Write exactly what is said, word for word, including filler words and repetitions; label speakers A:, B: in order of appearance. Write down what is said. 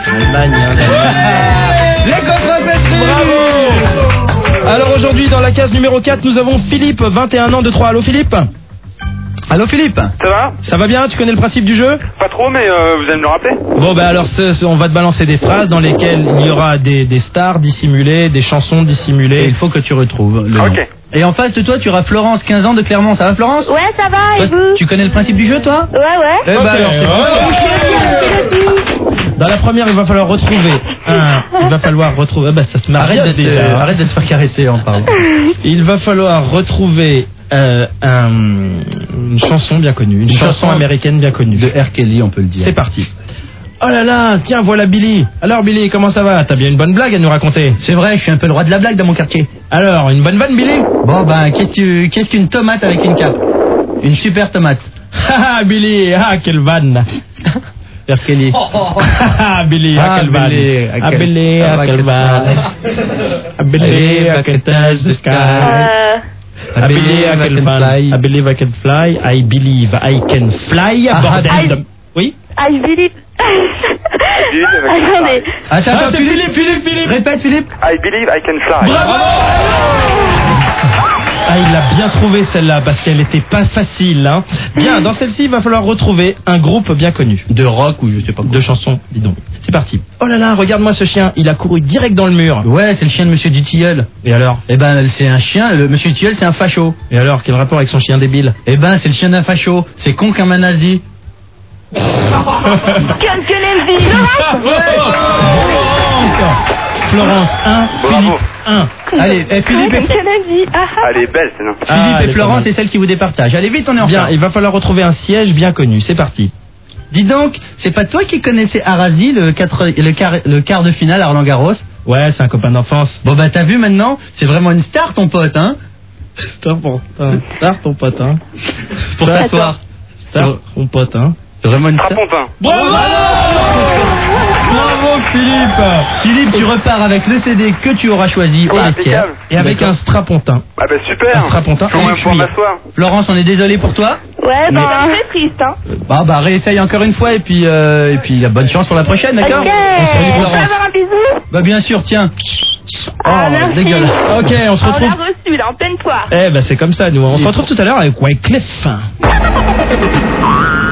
A: L'Allemagne, hein, l'Allemagne.
B: Les contre-pétris.
A: Bravo. Alors aujourd'hui, dans la case numéro quatre, nous avons Philippe, vingt et un ans de Troyes. Allô Philippe? Allô Philippe?
C: Ça va?
A: Ça va bien? Tu connais le principe du jeu?
C: Pas trop, mais euh, vous allez me le rappeler?
A: Bon bah alors ce, ce, on va te balancer des phrases dans lesquelles il y aura des, des stars dissimulées, des chansons dissimulées.
B: Et il faut que tu retrouves le nom.
C: Ok.
B: Et en face de toi, tu auras Florence, quinze ans de Clermont. Ça va Florence?
D: Ouais, ça va, et
B: Toi,
D: vous?
B: tu connais le principe du jeu, toi?
D: Ouais, ouais.
B: Eh ben
A: Ok,
B: alors, c'est
A: ouais. Dans la première, il va falloir retrouver un... Il va falloir retrouver... Ah bah ça se marie
B: Arrête de, te,
A: déjà.
B: arrête de te faire caresser en parlant.
A: Il va falloir retrouver euh, un, une chanson bien connue, une,
B: Une
A: chanson,
B: chanson
A: américaine bien connue.
B: De R. Kelly, on peut le dire.
A: C'est parti. Oh là là, tiens, voilà Billy. Alors Billy, comment ça va? T'as bien une bonne blague à nous raconter?
B: C'est vrai, je suis un peu le roi de la blague dans mon quartier.
A: Alors, une bonne vanne Billy?
B: Bon ben, qu'est-ce que- qu'est-ce qu'une tomate avec une cape? Une super tomate.
A: Ah Billy, ah quelle vanne.
B: R. Kelly.
A: Ah Billy, ah
B: Ah,
A: quelle vanne.
B: Billy,
A: Ah Billy, ah quelle vanne. Ah Billy, I can touch the sky.
D: Euh...
A: I believe I can fly. I believe I can fly. I believe I can fly.
B: Ah,
A: Bordel
D: I-
A: de... Oui?
D: I believe...
C: Philippe avec
D: Attendez.
B: Attends,
A: Ah,
B: attends,
A: c'est Philippe, Philippe, Philippe.
B: Répète, Philippe.
C: I believe I can fly.
A: Ah, il l'a bien trouvé celle-là parce qu'elle était pas facile. Hein. Bien, dans celle-ci, il va falloir retrouver un groupe bien connu.
B: De rock ou je sais pas quoi.
A: De chansons, dis donc. C'est parti. Oh là là, regarde-moi ce chien. Il a couru direct dans le mur.
B: Ouais, c'est le chien de Monsieur Dutilleul.
A: Et alors?
B: Eh ben, c'est un chien. Le Monsieur Dutilleul, c'est un facho.
A: Et alors, quel rapport avec son chien débile?
B: Eh ben, c'est le chien d'un facho. C'est con comme un nazi.
D: Comme que les villes.
A: Florence, un.
C: Bravo.
A: Philippe, un.
B: Allez, eh, Philippe et,
D: Comme que les villes. Ah, ah.
C: Elle est belle, c'est non.
A: Ah,
B: Philippe
A: elle
B: et
A: est
B: Florence,
A: pas mal.
B: c'est celle qui vous départage. Allez vite, on est en
A: Bien,
B: retard.
A: il va falloir retrouver un siège bien connu. C'est parti.
B: Dis donc, c'est pas toi qui connaissais Arasi, le, quatre, le, quart, le quart de finale à Roland Garros?
A: Ouais, c'est un copain d'enfance.
B: Bon bah t'as vu maintenant, c'est vraiment une star ton pote, hein?
A: Star pour Star ton pote, hein.
B: Pour
A: Star,
B: s'asseoir.
A: Star ton pote, hein.
B: C'est vraiment une star.
C: Strapontin.
A: Bravo! Bravo Philippe!
B: Philippe, tu repars avec le C D que tu auras choisi au
C: Ouais,
B: vestiaire.
C: impeccable.
A: Et avec un strapontin.
C: Ah bah super.
A: Un strapontin
C: Faut
A: et
C: moins
A: cuir.
C: pouvoir m'asseoir.
B: Florence, on est désolé pour toi.
D: Ouais,
B: Mais-
D: bah... C'est triste, hein.
B: Bah bah réessaye encore une fois et puis euh, et puis bonne chance pour la prochaine, d'accord?
D: Ok.
B: On se
D: Je
B: retrouve,
D: peux
B: Florence.
D: avoir un bisou?
B: Bah bien sûr, tiens.
D: Ah,
B: Oh,
D: merci.
B: dégueulasse.
A: Ok, on se
D: On
A: retrouve.
D: l'a reçu, là, en pleine poire.
A: Eh ben c'est comme ça nous. On se retrouve tout à l'heure avec Wyclef.